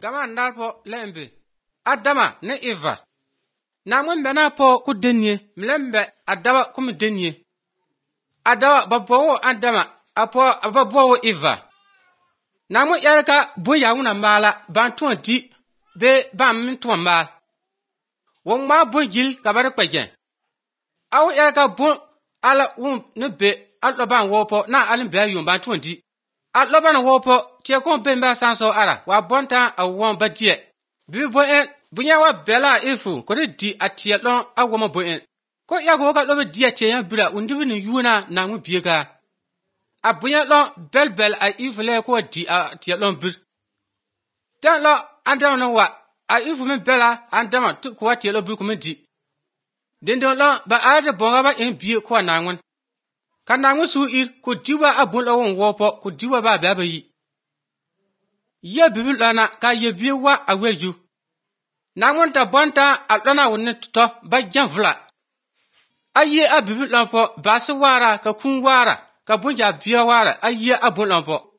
gama ndal po lembe Adama ne Eva na mwen bena po ku denye mlembe adaba kum denye adawa babowo Adama apo ababowo Eva na mwen yarka bo yawuna mbala bantu di be bam mintu mbal won ma bo jil kabare kpajen awu yarka bo ala ne be aloban wopo na alin be yum bantu di aloban wopo tie ko be mba sanso ara wa bonta awon badie bi bo en bunya wa bela ifu ko di atie lon awon bo en ko yago ka lobe di atie yan bira undibi ni yuna na mu biega abunya lon belbel a ifu le ko di atie lon bir tan lo andam no wa a ifu min bela andama tu ko atie lo bir ko di dendon lo ba ade bonga ba en bie ko na ngun kana ngu su ir ko diwa abun lo won wopo ko diwa ba ba yi ye bibil lana ka ye biwa aweju na ngun ta bonta alona wonne to ba janvla aye abibil lan po basu wara ka kun wara ka bunja biya wara aye abun lan po